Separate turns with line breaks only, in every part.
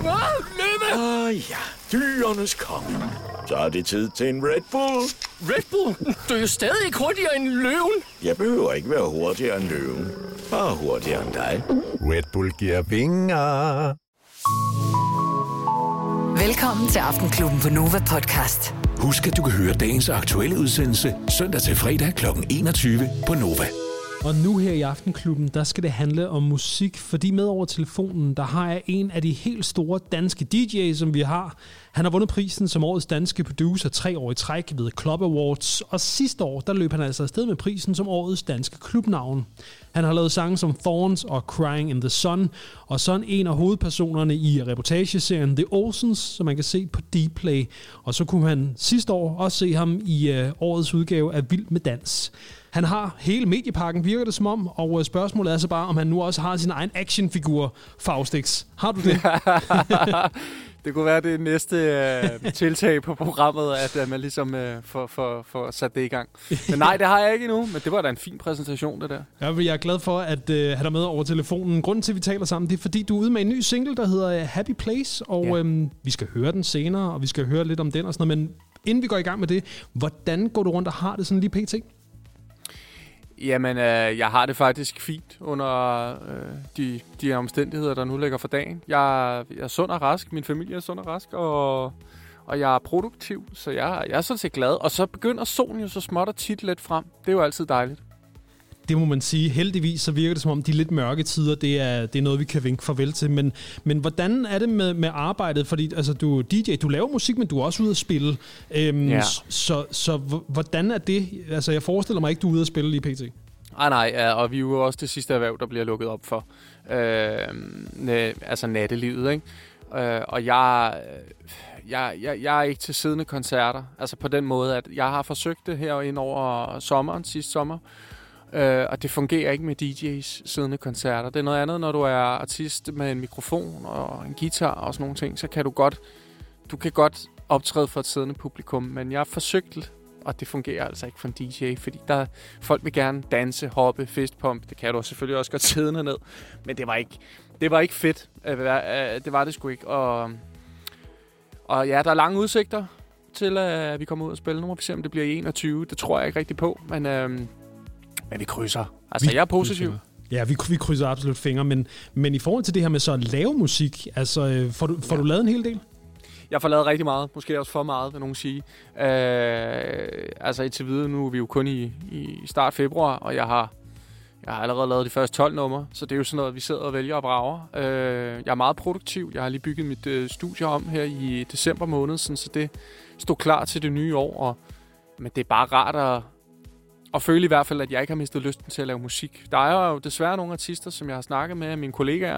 Løve!
Ja, dyrenes konge. Så er det tid til en Red Bull.
Red Bull? Du er jo stadig ikke hurtigere end løven.
Jeg behøver ikke være hurtigere end løven. Bare hurtigere end dig.
Red Bull giver vinger.
Velkommen til Aftenklubben på Nova Podcast.
Husk, at du kan høre dagens aktuelle udsendelse søndag til fredag kl. 21 på Nova.
Og nu her i Aftenklubben, der skal det handle om musik, fordi med over telefonen, der har jeg en af de helt store danske DJ'er, som vi har. Han har vundet prisen som årets danske producer 3 år i træk ved Club Awards, og sidste år, der løb han altså afsted med prisen som årets danske klubnavn. Han har lavet sange som Thorns og Crying in the Sun, og sådan en af hovedpersonerne i reportageserien The Olsens, som man kan se på Dplay. Og så kunne han sidste år også se ham i årets udgave af Vild med Dans. Han har hele medieparken, virker det som om, og spørgsmålet er så bare, om han nu også har sin egen actionfigur, Faustix. Har du det?
Det kunne være det næste tiltag på programmet, at man ligesom får sat det i gang. Men nej, det har jeg ikke endnu, men det var da en fin præsentation, det der.
Ja, jeg er glad for at have dig med over telefonen. Grunden til, at vi taler sammen, det er, fordi du er ude med en ny single, der hedder Happy Place, og vi skal høre den senere, og vi skal høre lidt om den og sådan noget. Men inden vi går i gang med det, hvordan går du rundt og har det sådan lige pt.?
Jamen, jeg har det faktisk fint under de omstændigheder, der nu ligger for dagen. Jeg er sund og rask, min familie er sund og rask, og jeg er produktiv, så jeg er sådan set glad. Og så begynder solen jo så småt og tit lidt frem. Det er jo altid dejligt.
Det må man sige. Heldigvis så virker det som om de lidt mørke tider, det er noget, vi kan vinke farvel til. Men hvordan er det med arbejdet? Fordi altså, du er DJ, du laver musik, men du er også ude at spille. Så hvordan er det? Altså, jeg forestiller mig ikke, du er ude at spille lige pt.
Nej, og vi er jo også det sidste erhverv, der bliver lukket op for. Altså nattelivet, ikke? Og jeg er ikke til siddende koncerter. Altså på den måde, at jeg har forsøgt det her ind over sommeren, sidste sommer. Og det fungerer ikke med DJ's siddende koncerter. Det er noget andet, når du er artist med en mikrofon og en guitar og sådan nogle ting, så kan du kan godt optræde for et siddende publikum, men jeg har forsøgt, og det fungerer altså ikke for en DJ, fordi folk vil gerne danse, hoppe, fistpump. Det kan du selvfølgelig også godt siddende ned, men det var ikke fedt. Det var det sgu ikke. Og ja, der er lange udsigter til, at vi kommer ud og spille. Nu må vi se, om det bliver i 21. Det tror jeg ikke rigtig på, men vi krydser. Altså, jeg er positiv.
Ja, vi krydser absolut fingre, men i forhold til det her med så at lave musik, altså, får du lavet en hel del?
Jeg får lavet rigtig meget. Måske også for meget, vil nogen sige. Altså, indtil videre, nu er vi jo kun i start februar, og jeg har allerede lavet de første 12 numre, så det er jo sådan noget, vi sidder og vælger og brager. Jeg er meget produktiv. Jeg har lige bygget mit studie om her i december måned, så det stod klar til det nye år, men det er bare rart at føle i hvert fald, at jeg ikke har mistet lysten til at lave musik. Der er jo desværre nogle artister, som jeg har snakket med, mine kollegaer,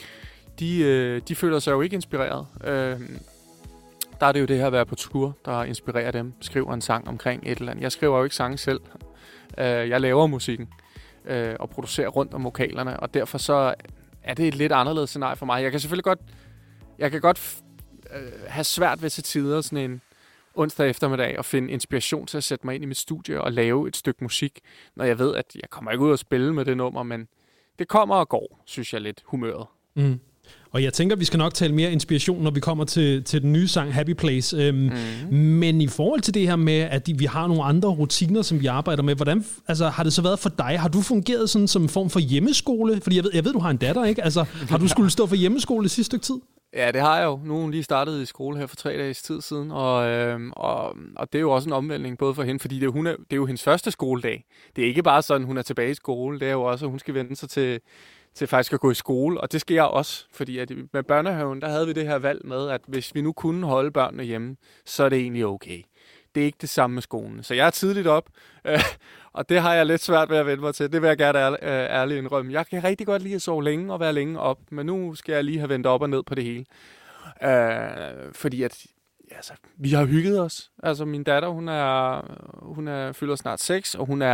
de føler sig jo ikke inspireret. Der er det jo det her at være på tur, der inspirerer dem. Skriver en sang omkring et eller andet. Jeg skriver jo ikke sange selv. Jeg laver musikken og producerer rundt om vokalerne, og derfor så er det et lidt anderledes scenarie for mig. Jeg kan selvfølgelig godt have svært ved til tider sådan en onsdag eftermiddag og finde inspiration til at sætte mig ind i mit studie og lave et stykke musik, når jeg ved, at jeg kommer ikke ud og spille med det nummer, men det kommer og går, synes jeg lidt, humøret.
Mm. Og jeg tænker, vi skal nok tale mere inspiration, når vi kommer til den nye sang Happy Place. Men i forhold til det her med, at vi har nogle andre rutiner, som vi arbejder med, hvordan har det så været for dig? Har du fungeret sådan som en form for hjemmeskole? Fordi jeg ved, du har en datter, ikke? Altså, har du skulle stå for hjemmeskole det sidste stykke tid?
Ja, det har jeg jo. Nu er hun lige startet i skole her for 3 dages tid siden, og det er jo også en omvæltning både for hende, fordi det er jo hendes første skoledag. Det er ikke bare sådan, hun er tilbage i skole, det er jo også, at hun skal vende sig til faktisk at gå i skole, og det skal jeg også, fordi at med børnehaven, der havde vi det her valg med, at hvis vi nu kunne holde børnene hjemme, så er det egentlig okay. Det er ikke det samme med skolen. Så jeg er tidligt op, og det har jeg lidt svært ved at vende mig til. Det vil jeg gerne ærligt indrømme. Jeg kan rigtig godt lide at sove længe og være længe op, men nu skal jeg lige have vendt op og ned på det hele. Fordi at vi har hygget os. Altså min datter, hun fylder snart 6, og hun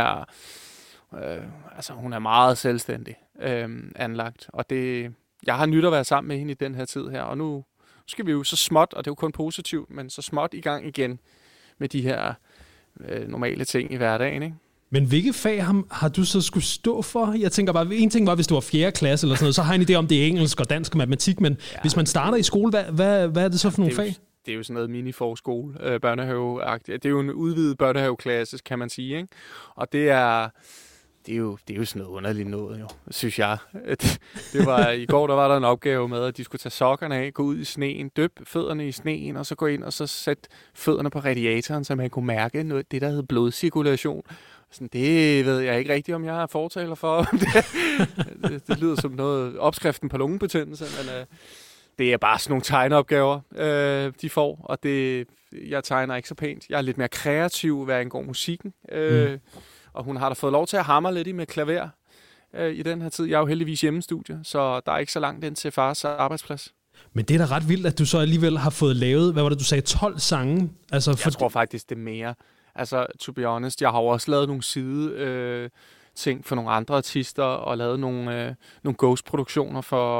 er meget selvstændig anlagt. Og jeg har nyt at være sammen med hende i den her tid her, og nu skal vi jo så småt, og det er jo kun positivt, men så småt i gang igen med de her normale ting i hverdagen, ikke?
Men hvilke fag har du så skulle stå for? Jeg tænker bare, en ting var, hvis du var 4. klasse eller sådan noget, så har jeg en idé om, det er engelsk og dansk og matematik, men hvis man starter i skole, hvad er det så for nogle fag?
Det er jo sådan noget mini-forskole, børnehave-agtigt. Det er jo en udvidet børnehaveklasse, kan man sige, ikke? Og det er jo sådan noget underligt noget, jo, synes jeg. Det var, i går der var der en opgave med, at de skulle tage sokkerne af, gå ud i sneen, døbe fødderne i sneen, og så gå ind og så sætte fødderne på radiatoren, så man kunne mærke noget, det, der hedder blodcirkulation. Sådan, det ved jeg ikke rigtigt, om jeg er fortaler for. Det lyder som noget opskriften på lungebetændelse, men det er bare sådan nogle tegneopgaver, de får, og jeg tegner ikke så pænt. Jeg er lidt mere kreativ, hvad angår musikken, og hun har da fået lov til at hamre lidt i med klaver i den her tid. Jeg er jo heldigvis hjemmestudie, så der er ikke så langt ind til fars arbejdsplads.
Men det er da ret vildt, at du så alligevel har fået lavet, hvad var det, du sagde, 12 sange? Altså,
jeg tror faktisk, det er mere. Altså, to be honest, jeg har jo også lavet nogle side ting for nogle andre artister, og lavet nogle ghost-produktioner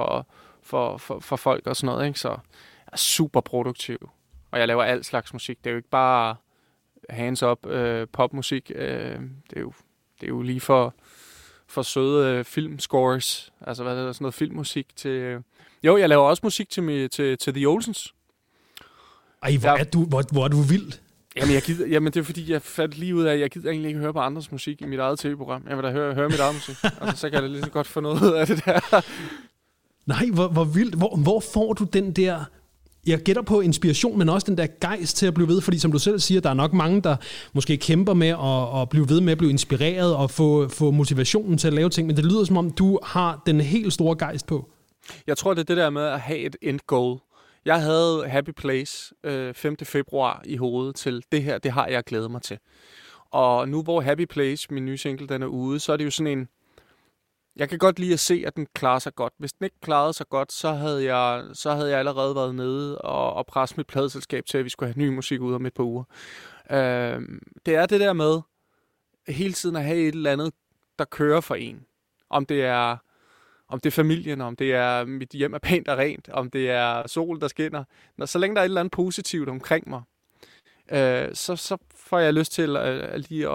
for folk og sådan noget, ikke? Så jeg er super produktiv. Og jeg laver alt slags musik. Det er jo ikke bare hands-up popmusik. Det er jo lige for søde filmscores. Altså, hvad er det, sådan noget filmmusik til... Jo, jeg laver også musik til The Olsens.
Ej, hvor er du vild.
Jamen, det er fordi, jeg fandt lige ud af, at jeg gider egentlig ikke høre på andres musik i mit eget tv-program. Jeg vil da høre mit eget musik. Altså, så kan jeg da lige så godt få noget ud af det der.
Nej, hvor vildt. Hvor får du den der... Jeg gætter på inspiration, men også den der gejst til at blive ved, fordi som du selv siger, der er nok mange, der måske kæmper med at blive ved med at blive inspireret og få motivationen til at lave ting, men det lyder som om, du har den helt store gejst på.
Jeg tror, det er det der med at have et end goal. Jeg havde Happy Place 5. februar i hovedet til det her, det har jeg glædet mig til. Og nu hvor Happy Place, min nye single, den er ude, så er det jo sådan en... Jeg kan godt lide at se, at den klarer sig godt. Hvis den ikke klarede sig godt, så havde jeg allerede været nede og presset mit pladeselskab til, at vi skulle have ny musik ud om et par uger. Det er det der med hele tiden at have et eller andet, der kører for en. Om det er familien, om det er mit hjem er pænt og rent, om det er sol, der skinner. Så længe der er et eller andet positivt omkring mig, så får jeg lyst til lige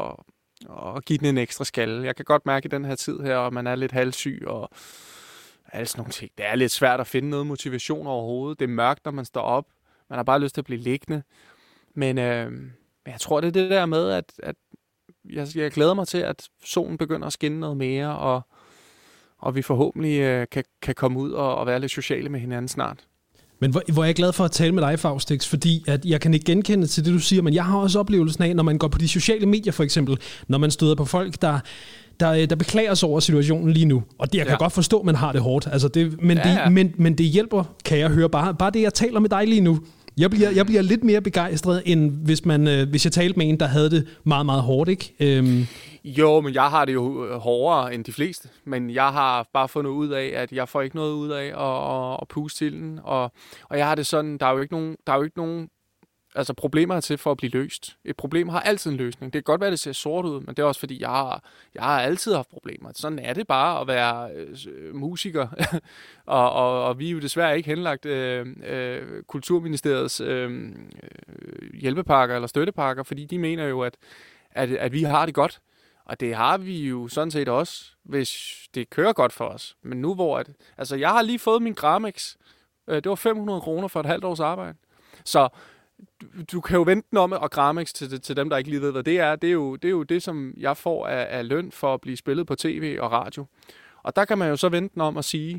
at give den en ekstra skalle. Jeg kan godt mærke i den her tid her, at man er lidt halvsyg og alle sådan nogle ting. Det er lidt svært at finde noget motivation overhovedet. Det er mørkt, når man står op. Man har bare lyst til at blive liggende. Men jeg tror, det er det der med, at jeg glæder mig til, at solen begynder at skinne noget mere, og vi forhåbentlig kan komme ud og være lidt sociale med hinanden snart.
Men hvor er jeg glad for at tale med dig, Faustix, fordi at jeg kan ikke genkende til det, du siger, men jeg har også oplevelsen af, når man går på de sociale medier for eksempel, når man støder på folk, der beklager sig over situationen lige nu. Og det, jeg kan godt forstå, at man har det hårdt. Altså men det hjælper, kan jeg høre. Bare det, jeg taler med dig lige nu. Jeg bliver lidt mere begejstret, end hvis jeg talte med en, der havde det meget, meget hårdt, ikke?
Jo, men jeg har det jo hårdere end de fleste. Men jeg har bare fundet ud af, at jeg får ikke noget ud af at puste til den. Og jeg har det sådan, der er jo ikke nogen altså problemer til for at blive løst. Et problem har altid en løsning. Det kan godt være, det ser sort ud, men det er også fordi, jeg har altid haft problemer. Sådan er det bare at være musiker. og vi er jo desværre ikke henlagt Kulturministeriets hjælpepakker eller støttepakker, fordi de mener jo, at vi har det godt. Og det har vi jo sådan set også, hvis det kører godt for os. Men nu hvor... Altså, jeg har lige fået min Gramex. Det var 500 kroner for et halvt års arbejde. Så du kan jo vente den om, og Gramex til dem, der ikke lige ved, hvad det er. Det er jo det, som jeg får af løn for at blive spillet på tv og radio. Og der kan man jo så vente den om og sige,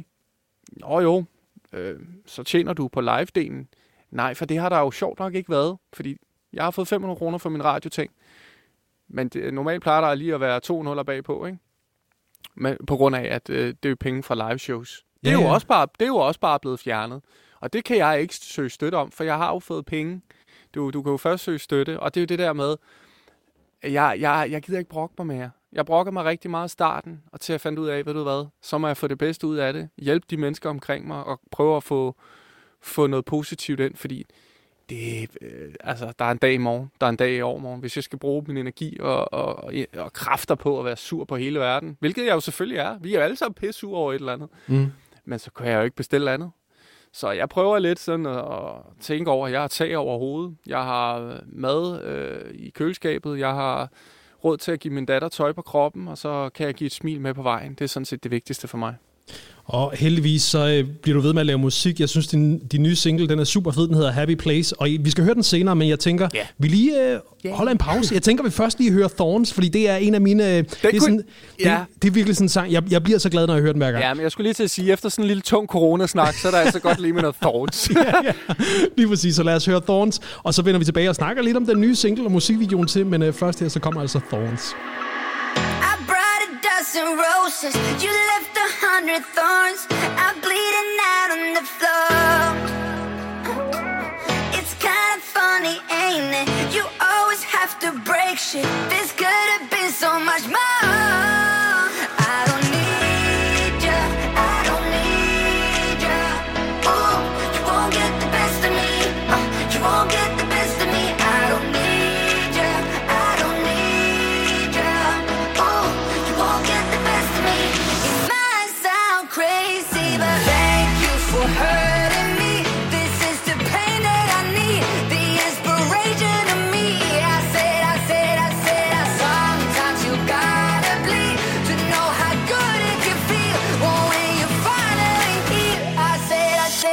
så tjener du på live-delen. Nej, for det har der jo sjovt nok ikke været, fordi jeg har fået 500 kroner for min radioting. Men normalt plejer der lige at være 2 nuller bagpå, ikke? Men på grund af, at det er jo penge fra live shows. Det er jo også bare blevet fjernet. Og det kan jeg ikke søge støtte om, for jeg har jo fået penge. Du kan jo først søge støtte, og det er jo det der med, jeg gider ikke brokke mig mere. Jeg brokker mig rigtig meget i starten, og til at finde ud af, ved du hvad, så må jeg få det bedste ud af det. Hjælpe de mennesker omkring mig, og prøve at få noget positivt ind, fordi der er en dag i morgen, der er en dag i overmorgen. Hvis jeg skal bruge min energi og kræfter på at være sur på hele verden, hvilket jeg jo selvfølgelig er. Vi er jo alle sammen pissure over et eller andet. Men så kan jeg jo ikke bestille andet. Så jeg prøver lidt sådan at tænke over, at jeg har tag over hovedet. Jeg har mad i køleskabet. Jeg har råd til at give min datter tøj på kroppen, og så kan jeg give et smil med på vejen. Det er sådan set det vigtigste for mig.
Og heldigvis så bliver du ved med at lave musik. Jeg synes, din nye single, den er super fed. Den hedder Happy Place. Og vi skal høre den senere, men jeg tænker, vi lige holder en pause. Jeg tænker, vi først lige hører Thorns, fordi det er en af mine... Det er virkelig sådan en sang. Jeg bliver så glad, når jeg hører den hver gang.
Ja, men jeg skulle lige til at sige, efter sådan en lille tung coronasnak, så er der altså godt lige med noget Thorns.
ja. Lige præcis. Så lad os høre Thorns. Og så vender vi tilbage og snakker lidt om den nye single og musikvideoen til. Men først her, så kommer altså Thorns.
And roses, you left 100 thorns. I'm bleeding out on the floor. It's kind of funny, ain't it? You always have to break shit. This could have been so much more. I don't need ya, I don't need ya. Oh, you won't get the best of me. You won't get the best of me. I don't need ya, I don't need ya. Oh, you won't get the best of me. It might sound crazy, but thank you for hurting me. This is the pain that I need, the inspiration of me. I said, sometimes you gotta bleed to know how good it can feel. Oh, when you finally heal. I said.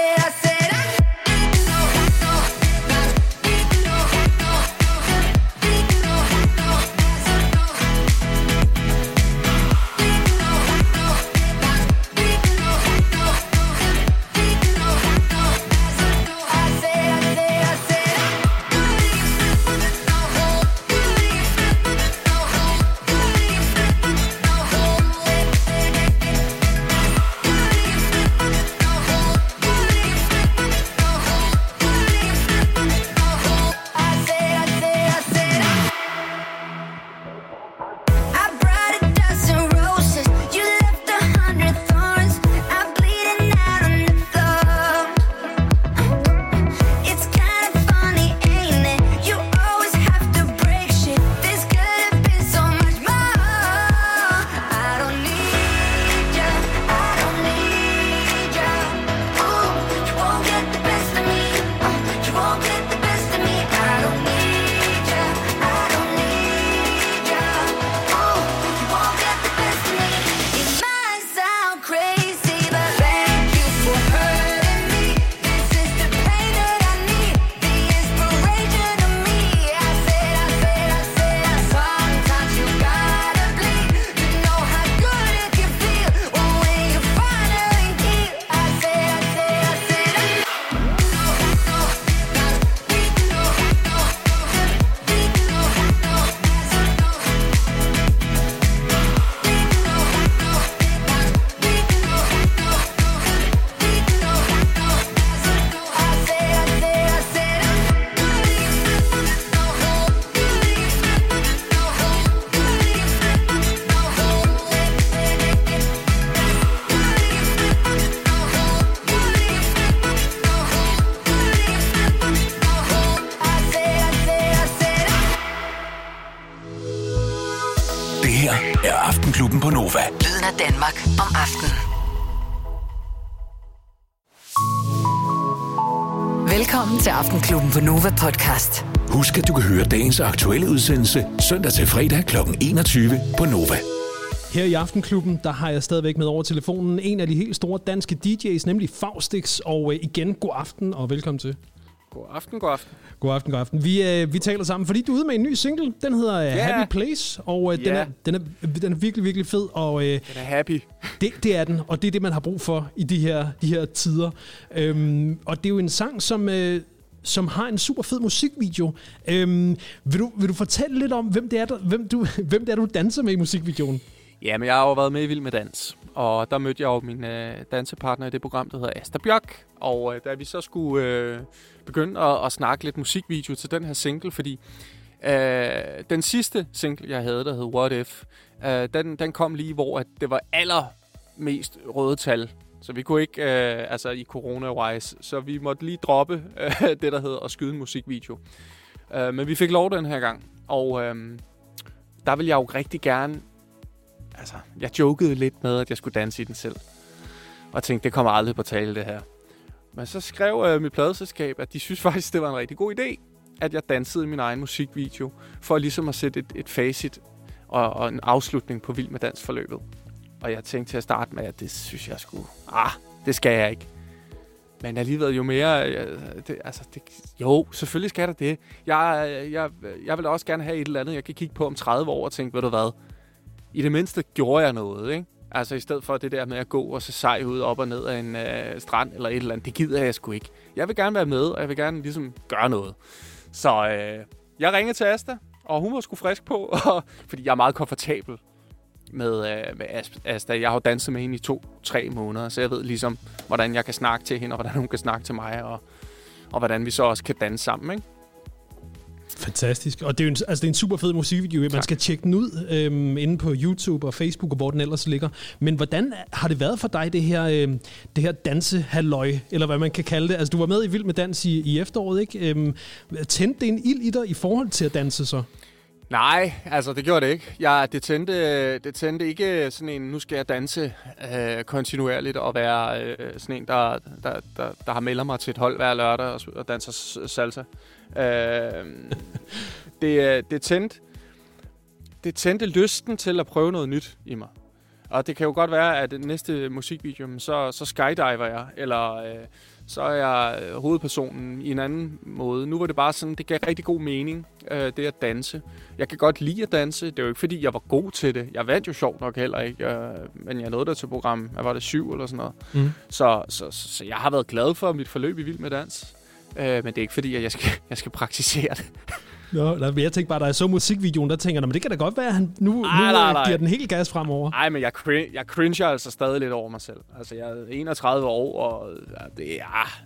er Aftenklubben på Nova.
Lyden af Danmark om aftenen. Velkommen til Aftenklubben på Nova podcast.
Husk, at du kan høre dagens aktuelle udsendelse søndag til fredag kl. 21 på Nova.
Her i Aftenklubben, der har jeg stadigvæk med over telefonen en af de helt store danske DJ's, nemlig Faustix. Og igen, god aften og velkommen til.
God aften, god aften.
God aften, god aften. Vi taler sammen, fordi du er ude med en ny single. Den hedder Happy Place, og den er virkelig, virkelig fed. Og,
den er happy.
Det er den, og det er det, man har brug for i de her tider. Og det er jo en sang, som har en super fed musikvideo. Vil du fortælle lidt om, hvem det er, du danser med i musikvideoen?
Ja, men jeg har jo været med i Vild med Dans, og der mødte jeg jo min dansepartner i det program, der hedder Asta Bjørk. Og da vi så skulle begynde at snakke lidt musikvideo til den her single, fordi den sidste single, jeg havde, der hed What If, den kom lige, hvor at det var allermest røde tal. Så vi kunne ikke, i corona-wise, så vi måtte lige droppe det, der hedder at skyde en musikvideo. Men vi fik lov den her gang, og der ville jeg jo rigtig gerne. Altså, jeg jokede lidt med, at jeg skulle danse i den selv. Og tænkte, det kommer aldrig på tale, det her. Men så skrev mit pladeselskab, at de synes faktisk, det var en rigtig god idé, at jeg dansede i min egen musikvideo, for ligesom at sætte et facit og en afslutning på Vild med Dans forløbet. Og jeg tænkte til at starte med, at det synes jeg skulle... det skal jeg ikke. Men alligevel jo mere... Jo, selvfølgelig skal der det. Jeg vil også gerne have et eller andet, jeg kan kigge på om 30 år og tænke, ved du hvad? I det mindste gjorde jeg noget, ikke? Altså i stedet for det der med at gå og se sej ud op og ned af en strand eller et eller andet. Det gider jeg sgu ikke. Jeg vil gerne være med, og jeg vil gerne ligesom gøre noget. Så jeg ringede til Asta, og hun var sgu frisk på, fordi jeg er meget komfortabel med Asta. Jeg har jo danset med hende i 2-3 måneder, så jeg ved ligesom, hvordan jeg kan snakke til hende, og hvordan hun kan snakke til mig, og hvordan vi så også kan danse sammen, ikke?
Fantastisk. Og det er jo en super fed musikvideo. Man skal tjekke den ud inde på YouTube og Facebook, og hvor den ellers ligger. Men hvordan har det været for dig, det her dansehalløj, eller hvad man kan kalde det? Altså, du var med i Vild med Dans i efteråret, ikke? Tændte det en ild i dig i forhold til at danse så? Nej, altså det gjorde det ikke. Det tændte ikke sådan en, nu skal jeg danse kontinuerligt og være sådan en, der har meldt mig til et hold hver lørdag og danser salsa. Det tændte lysten til at prøve noget nyt i mig. Og det kan jo godt være, at næste musikvideo, så skydiver jeg, eller så er jeg hovedpersonen i en anden måde. Nu var det bare sådan, det gav rigtig god mening, det at danse. Jeg kan godt lide at danse, det er jo ikke fordi, jeg var god til det. Jeg vandt jo sjovt nok heller ikke, men jeg nåede der til program, var det 7 eller sådan noget. Mm. Så jeg har været glad for mit forløb i Vild med Dans. Men det er ikke fordi, at jeg skal praktisere det. Nå, jeg tænkte bare, da jeg så musikvideoen, der tænker jeg, men det kan da godt være, at han nu giver den helt gas fremover. Nej, men jeg cringer altså stadig lidt over mig selv. Altså, jeg er 31 år, og det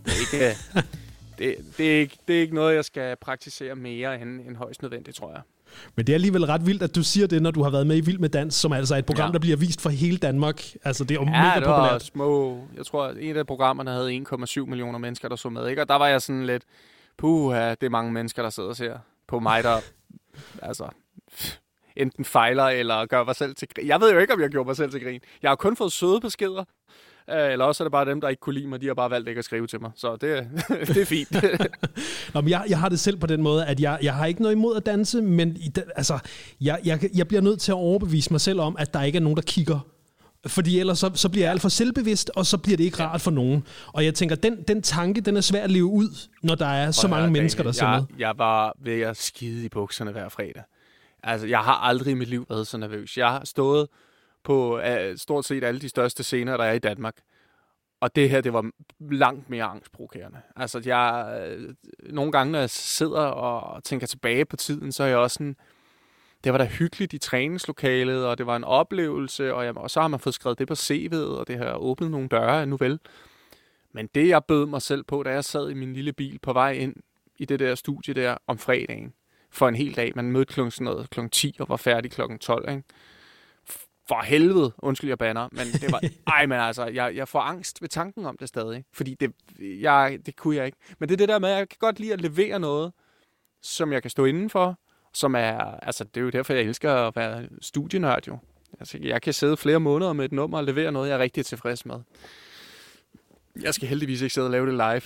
er ikke noget, jeg skal praktisere mere end højst nødvendigt, tror jeg. Men det er alligevel ret vildt, at du siger det, når du har været med i Vild med Dans, som altså er et program, der bliver vist for hele Danmark. Altså, det er jo mega populært. Små. Jeg tror, at en af programmerne havde 1,7 millioner mennesker, der så med, ikke? Og der var jeg sådan lidt, det er mange mennesker, der sidder og ser på mig, der altså enten fejler eller gør mig selv til grin. Jeg ved jo ikke, om jeg gjorde mig selv til grin. Jeg har kun fået søde beskeder, eller også er det bare dem, der ikke kunne lide mig, de har bare valgt ikke at skrive til mig. Så det er fint. Nå, men jeg har det selv på den måde, at jeg har ikke noget imod at danse, men altså, jeg bliver nødt til at overbevise mig selv om, at der ikke er nogen, der kigger. Fordi ellers så bliver jeg alt for selvbevidst, og så bliver det ikke rart for nogen. Og jeg tænker, den tanke, den er svær at leve ud, når der er så mange mennesker, der ser med. Jeg var ved at skide i bukserne hver fredag. Altså, jeg har aldrig i mit liv været så nervøs. Jeg har stået på stort set alle de største scener, der er i Danmark. Og det her, det var langt mere angstprovokerende. Altså, nogle gange, når jeg sidder og tænker tilbage på tiden, så er jeg også sådan... Det var da hyggeligt i træningslokalet, og det var en oplevelse, og så har man fået skrevet det på CV'et, og det har åbnet nogle døre nu vel. Men det, jeg bød mig selv på, da jeg sad i min lille bil på vej ind i det der studie der om fredagen, for en hel dag, man mødte klokken 10 og var færdig klokken 12, ikke? For helvede, undskyld jeg banner, men det var, men altså, jeg får angst ved tanken om det stadig, fordi det kunne jeg ikke. Men det er det der med, at jeg kan godt lide at levere noget, som jeg kan stå indenfor, som er, altså det er jo derfor, jeg elsker at være studienørd jo. Altså, jeg kan sidde flere måneder med et nummer og levere noget, jeg er rigtig tilfreds med. Jeg skal heldigvis ikke sidde og lave det live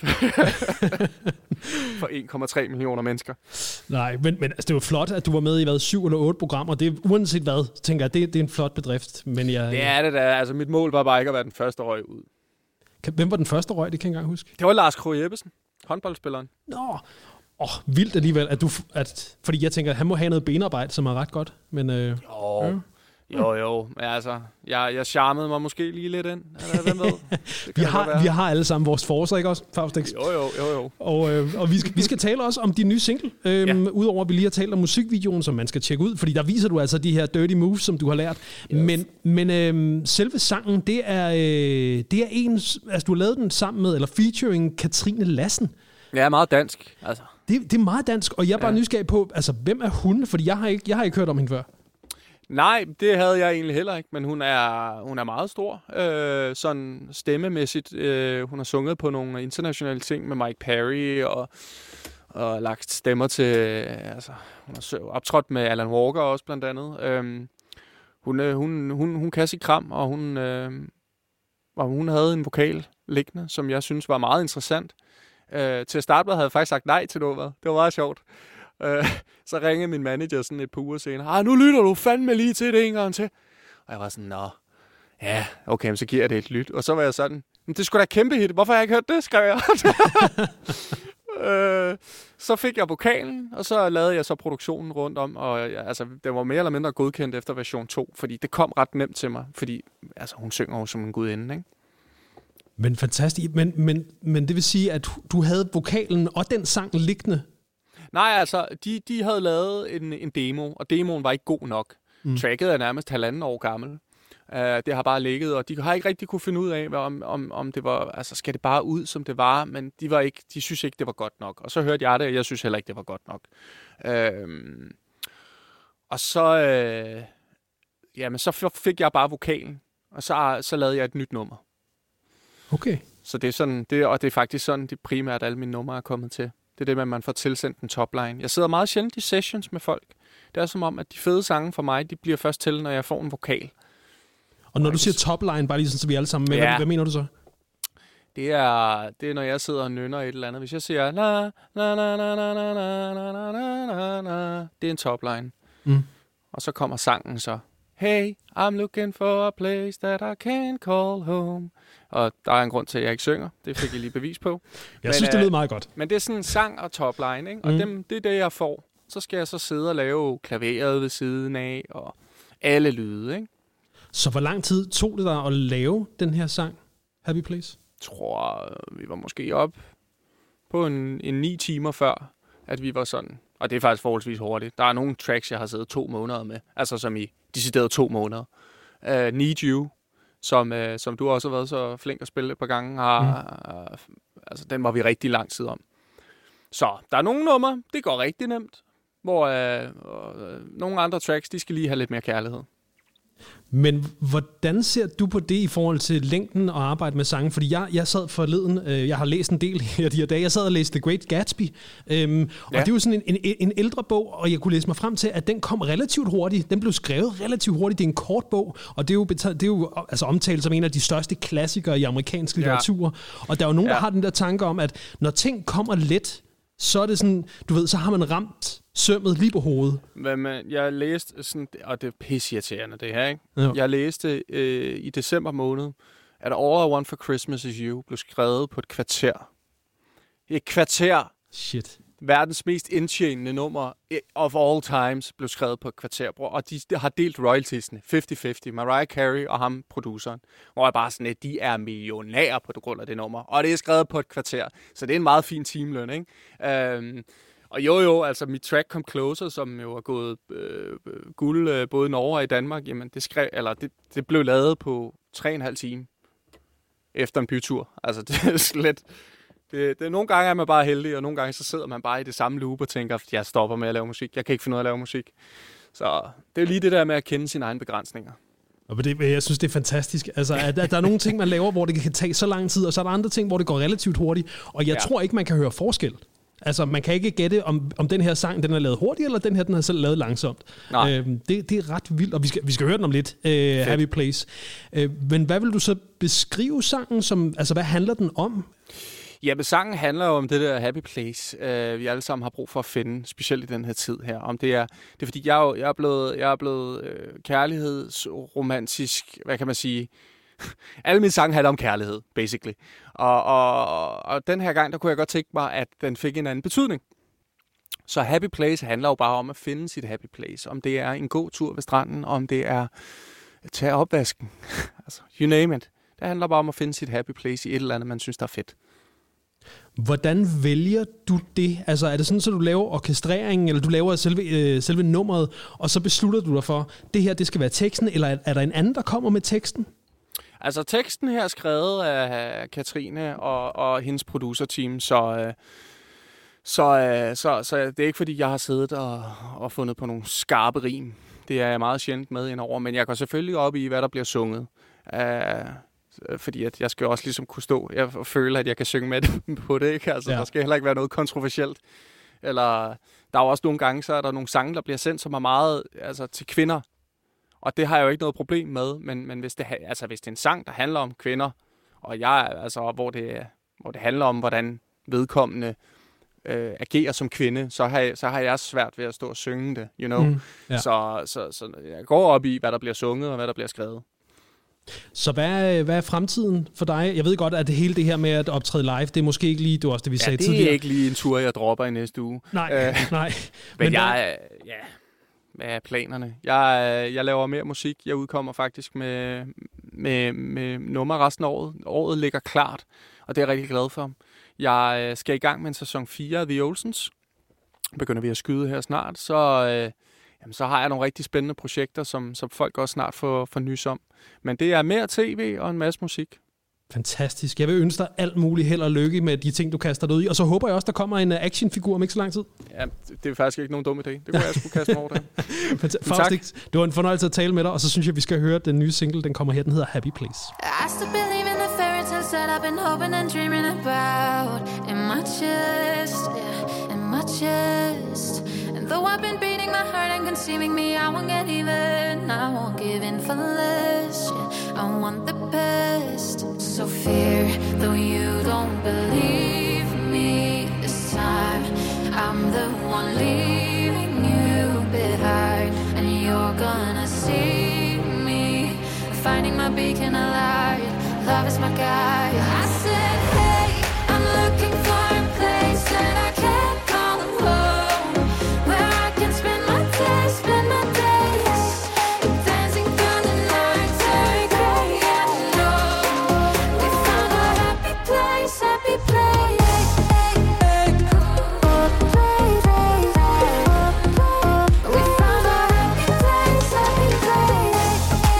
for 1,3 millioner mennesker. Nej, men altså, det var flot, at du var med i 7 eller 8 programmer. Det er uanset hvad, tænker jeg, det er en flot bedrift. Men det er det da. Altså, mit mål var bare ikke at være den første røg ud. Hvem var den første røg? Det kan jeg ikke engang huske. Det var Lars Krogh Jeppesen, håndboldspilleren. Nå, vildt alligevel, fordi jeg tænker, at han må have noget benarbejde, som er ret godt. Men, Jo. Men altså, jeg charmede mig måske lige lidt ind. Hvem ved? Vi har alle sammen vores forser, ikke også, Faustix? Jo. Og vi skal tale også om din nye single. Udover at vi lige har talt om musikvideoen, som man skal tjekke ud. Fordi der viser du altså de her dirty moves, som du har lært. Yes. Men selve sangen, det er en... Altså, du har lavet den sammen med, eller featuring Katrine Lassen. Ja, meget dansk, altså. Det er meget dansk, og jeg er bare nysgerrig på, altså, hvem er hun? Fordi jeg har ikke hørt om hende før. Nej, det havde jeg egentlig heller ikke, men hun er meget stor, sådan stemmemæssigt. Hun har sunget på nogle internationale ting med Mike Perry, og lagt stemmer til, altså, hun har optrådt med Alan Walker også, blandt andet. Hun kan sit kram, og hun havde en vokal liggende, som jeg synes var meget interessant. Til at starte med havde jeg faktisk sagt nej til nummeret. Det var meget sjovt.
Så ringede min manager sådan et par uger senere. Nu lytter du fandme lige til det en gang til. Og jeg var sådan, nå, ja, okay, så giver jeg det et lyt. Og så var jeg sådan, men det skulle da kæmpe hit. Hvorfor har jeg ikke hørt det, skrev jeg. Så fik jeg vokalen, og så lavede jeg så produktionen rundt om, og altså, det var mere eller mindre godkendt efter version 2, fordi det kom ret nemt til mig, fordi altså, hun synger jo som en gudinde, ikke?
Men fantastisk. Men det vil sige, at du havde vokalen og den sang liggende?
Nej, altså, de havde lavet en demo, og demoen var ikke god nok. Tracket er nærmest 1,5 år gammel. Det har bare ligget, og de har ikke rigtig kunne finde ud af, om det var, altså skal det bare ud, som det var, men de synes ikke, det var godt nok. Og så hørte jeg det, og jeg synes heller ikke, det var godt nok. Og så, så fik jeg bare vokalen, og så lavede jeg et nyt nummer.
Okay.
Så det er sådan, og det er faktisk sådan, det primært alle mine numre er kommet til. Det er det med, at man får tilsendt en topline. Jeg sidder meget sjældent i sessions med folk. Det er som om, at de fede sange for mig, de bliver først til, når jeg får en vokal. Og
når du siger topline, bare lige sådan, så vi alle sammen med, hvad mener du så?
Det er, når jeg sidder og nynner et eller andet. Hvis jeg siger, na, na, na, na, na, na, na, na, na, na, det er en topline. Og så kommer sangen så. Hey, I'm looking for a place that I can call home. Og der er en grund til, at jeg ikke synger. Det fik jeg lige bevis på.
Jeg synes, det lyder meget godt.
Men det er sådan en sang og topline, ikke? Og det er det, jeg får. Så skal jeg så sidde og lave klaveret ved siden af, og alle lyde, ikke?
Så hvor lang tid tog det dig at lave den her sang, Happy Place?
Jeg tror, vi var måske op på en 9 timer før, at vi var sådan. Og det er faktisk forholdsvis hurtigt. Der er nogle tracks, jeg har siddet 2 måneder med. Altså som i decideret 2 måneder. Need You, som du også har været så flink at spille et par gange, altså den var vi rigtig lang tid om. Så der er nogle numre, det går rigtig nemt. Hvor nogle andre tracks, de skal lige have lidt mere kærlighed.
Men hvordan ser du på det i forhold til længden og arbejde med sange? Fordi jeg sad forleden, jeg har læst en del her de her dage, jeg sad og læste The Great Gatsby, og det er jo sådan en ældre bog, og jeg kunne læse mig frem til, at den kom relativt hurtigt. Den blev skrevet relativt hurtigt. Det er en kort bog, og det er jo altså omtalt som en af de største klassikere i amerikansk litteratur. Og der er jo nogen, der har den der tanke om, at når ting kommer let, så er det sådan, du ved, så har man ramt sømmet lige på hovedet. Men
jeg læste sådan, og det er pisseirriterende det her, ikke? Ja. Jeg læste i december måned, at All I Want for Christmas Is You blev skrevet på et kvarter. Et kvarter!
Shit.
Verdens mest indtjenende nummer of all times blev skrevet på et kvarter, bror. Og de har delt royaltiesne 50-50. Mariah Carey og ham, produceren. Hvor jeg bare sådan, at de er millionærer på grund af det nummer. Og det er skrevet på et kvarter. Så det er en meget fin timeløn, ikke? Og jo, altså mit track Come Closer, som jo er gået guld både i Norge og i Danmark, jamen det blev lavet på 3,5 timer efter en bytur. Altså det er slet... Nogle gange er man bare heldig, og nogle gange så sidder man bare i det samme loop og tænker, at jeg stopper med at lave musik. Jeg kan ikke finde ud af at lave musik. Så det er lige det der med at kende sine egne begrænsninger.
Og jeg synes, det er fantastisk. Altså, at der er nogle ting, man laver, hvor det kan tage så lang tid, og så er der andre ting, hvor det går relativt hurtigt. Og jeg tror ikke, man kan høre forskel. Altså, man kan ikke gætte, om den her sang, den er lavet hurtigt, eller den her, den er selv lavet langsomt. Det er ret vildt, og vi skal høre den om lidt, Happy Place. Men hvad vil du så beskrive sangen som, altså hvad handler den om?
Ja, men sangen handler jo om det der happy place, vi alle sammen har brug for at finde, specielt i den her tid her. Om det er fordi, jeg er blevet kærlighedsromantisk, hvad kan man sige? Alle mine sange handler om kærlighed, basically. Og den her gang, der kunne jeg godt tænke mig, at den fik en anden betydning. Så happy place handler jo bare om at finde sit happy place. Om det er en god tur ved stranden, om det er at tage opvasken. Altså, you name it. Det handler bare om at finde sit happy place i et eller andet, man synes, der er fedt.
Hvordan vælger du det? Altså er det sådan, så du laver orkestreringen, eller du laver selve nummeret, og så beslutter du dig for, det her, det skal være teksten, eller er der en anden, der kommer med teksten?
Altså teksten her er skrevet af Katrine og hendes producerteam, så det er ikke fordi, jeg har siddet og fundet på nogle skarpe rim. Det er jeg meget sjældent med indover, men jeg går selvfølgelig op i, hvad der bliver sunget. Fordi at jeg skal også ligesom kunne stå. Jeg føler, at jeg kan synge med på det, ikke? Altså, der skal heller ikke være noget kontroversielt. Eller der er jo også nogle gange, så er der nogle sange, der bliver sendt, som er meget til kvinder. Og det har jeg jo ikke noget problem med. Men hvis det er en sang, der handler om kvinder, og hvor det handler om, hvordan vedkommende agerer som kvinde, så har jeg svært ved at stå og synge det, you know.
Ja.
Så jeg går op i, hvad der bliver sunget og hvad der bliver skrevet.
Så hvad er fremtiden for dig? Jeg ved godt, at hele det her med at optræde live, det er måske ikke lige, det var også det, vi sagde tidligere.
det er ikke lige en tur, jeg dropper i næste uge.
Nej.
Men hvad er planerne? Jeg laver mere musik. Jeg udkommer faktisk med nummer resten af året. Året ligger klart, og det er jeg rigtig glad for. Jeg skal i gang med en sæson 4 af The Olsens. Begynder vi at skyde her snart, så har jeg nogle rigtig spændende projekter, som folk også snart får nys om. Men det er mere tv og en masse musik.
Fantastisk. Jeg vil ønske dig alt muligt held og lykke med de ting, du kaster dig ud i. Og så håber jeg også, der kommer en actionfigur om ikke så lang tid.
Ja, det er faktisk ikke nogen dum idé. Det kunne jeg sgu kaste mig over det.
Fantastisk. Det var en fornøjelse at tale med dig, og så synes jeg, vi skal høre den nye single. Den kommer her, den hedder Happy Place.
I still believe in the fairy tales that I've been hoping and dreaming about in my chest, yeah, in my chest. And though I've been beating my heart and consuming me, I won't get even, I won't give in for less, yeah, I want the best. So fear, though you don't believe me this time, I'm the one leaving you behind, and you're gonna see me finding my beacon of light. Love is my guide. I said, hey, I'm looking for a place that I can't call home, where I can spend my days, dancing through the night, very gray and low. We found a happy place, happy place. We found a happy place, happy place.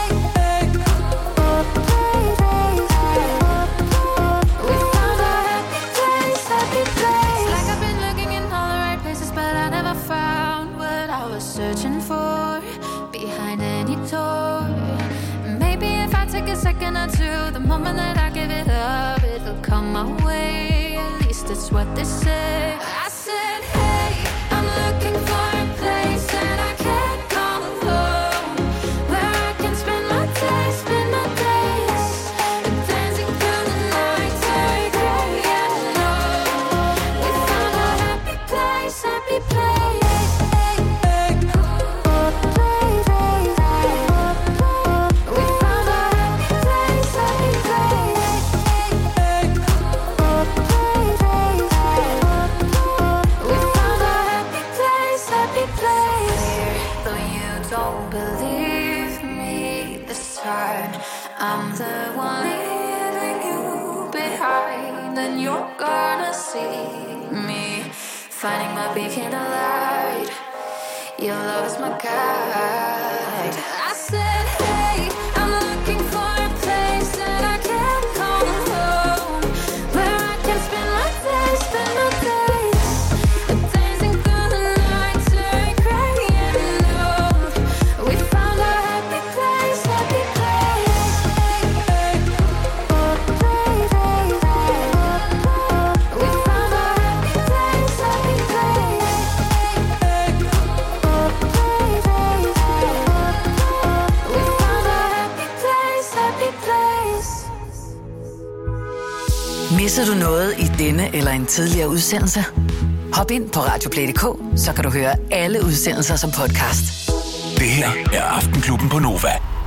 We found a happy place, happy place. It's like I've been looking in all the right places, but I never found what I was searching for behind any door. Maybe if I take a second or two, the moment that I give it up, it'll come my way. At least it's what they say. I said, hey, I'm looking for a place that I can't call home, where I can spend my days, dancing through the night, very gray and low. We found a happy place, happy place. We found a happy place, happy place. We found a happy place, happy place. Though you don't believe me this time, I'm the one leaving you behind, and you're gonna see me finding my beacon of light. Your love is my guide. I said, hey, I'm looking for a place that I can't call home, where I can spend my days, dancing through the night, very gray and low. We found a happy place, happy place. We found a happy place, happy place. We found a happy place, happy place.
Misser du noget i denne eller en tidligere udsendelse? Hop ind på radioplay.dk, så kan du høre alle udsendelser som podcast.
Det her er Aftenklubben på Nova.